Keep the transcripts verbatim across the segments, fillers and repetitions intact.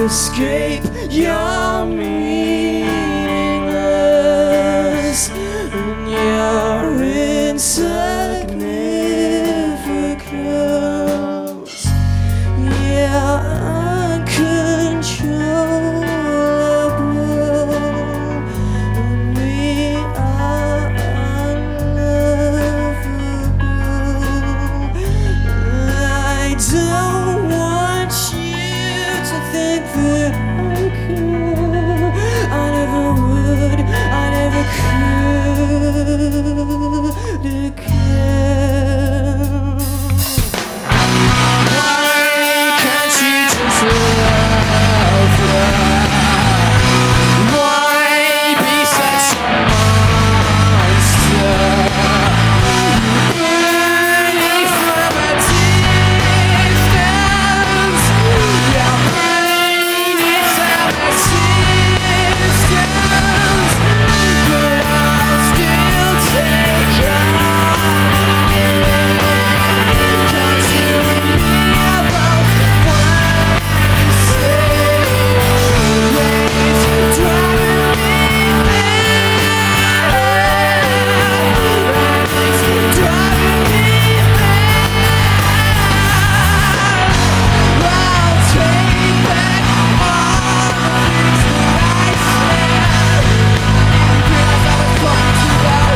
escape your meaningless and your insignificance. Yeah, uncontrollable, and we are unlovable. I don't want you to think that I care. I never would, I never could again. Why can't you just love her? Why be such a monster? Burning from a distance, your brain is from a distance, but I'll still take you. Cause you and me are both one same ways, driving me mad, driving me mad. I'll take back all the things that I said, because I was born to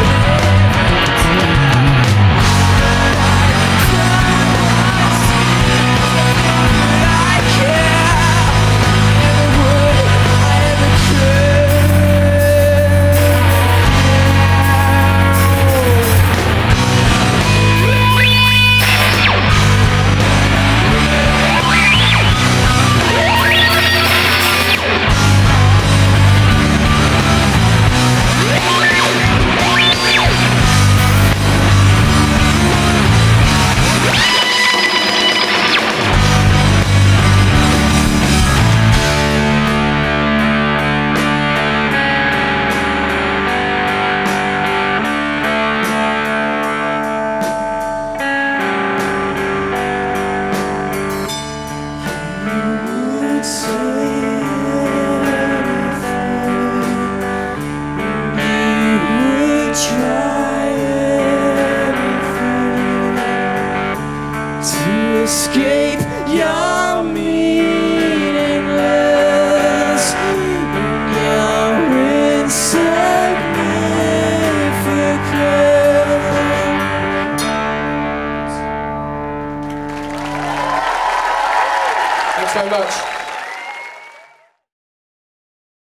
escape your meaningless and your insignificance. Thanks very much.